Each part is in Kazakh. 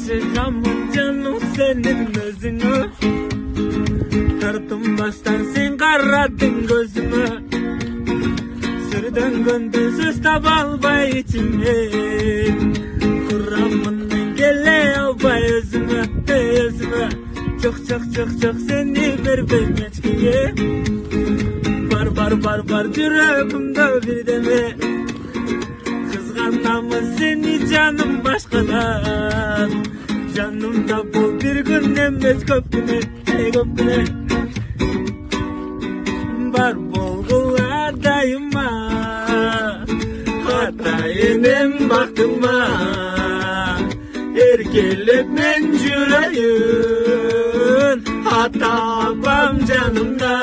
Aşıkamın canım senin özünü. Tartım baştan sen karadın gözümü. Sırdan göndü söz tabalbay içimden. Kuramından gele albay özümü, özümü. Çok seni vermeçkiye. Bar yüreğimde bir deme. Kızganamın seni canım başkadan. Canımda bu bir gün emez köpüne, köpüne. Bar bolgulardayıma, hatayının baktıma. Erkelep men yüreğin, hata apam canımda.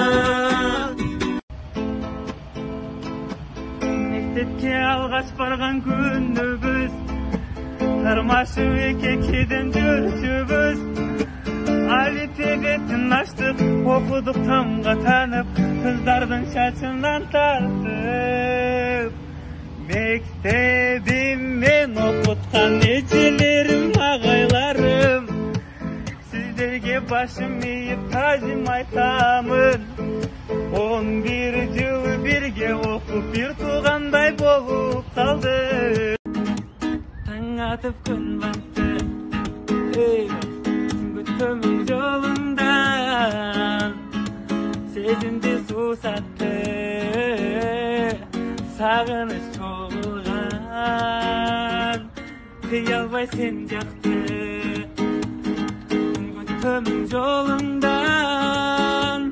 Mektepke alğaç bargan күнүбүз, тармашып экекеден жүрчүбүз. Алифебетин ачтык, окудук тамга танып, кыздардын чачынан тартып. Мектебим мен окуткан эжелерим, агайларым, сиздерге башым ийип тазим айтамын. 11 жыл бирге окуп, бир туугандай болуп калдык. Таң атып күн батты, күтөмүн жолундан. Сезимди суусатты, сагыныч чогулган. Кыя албай сен жакты, күтөмүн жолундан.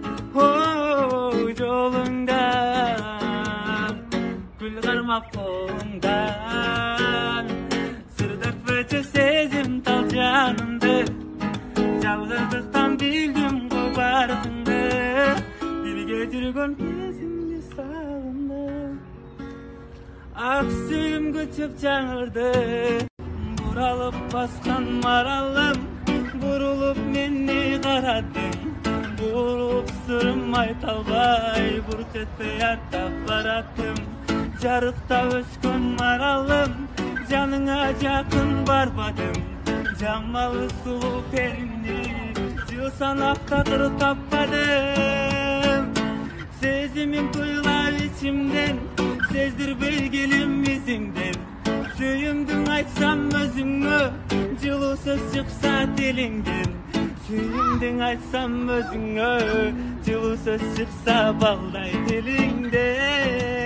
Жолундан, гүл кармап колуңдан. Сырдатпачы сезим тал жанымды, жалгыздыктан билдим кубардыңды. Бирге жүргөн кезимди сагындым, ак сүйүм көчүп жаңырды. Буралып баскан маралым, бурулуп мени карадың. Буруп сырым айталбай, буруп жетпей артап бараттым. Жарыкта өскөн маралым, жаныңа жакын барбадым. Жамалы сулуу перимди жыл санап такыр таппадым. Сезимим куйган ичимден, сездирбей келем изиңден. Сүйүмдүң айтсам өзүңө, жылуу сөз чыкса тилиңден. Сүйүмдүң айтсам өзүңө, жылуу сөз чыкса балдай тилиңден.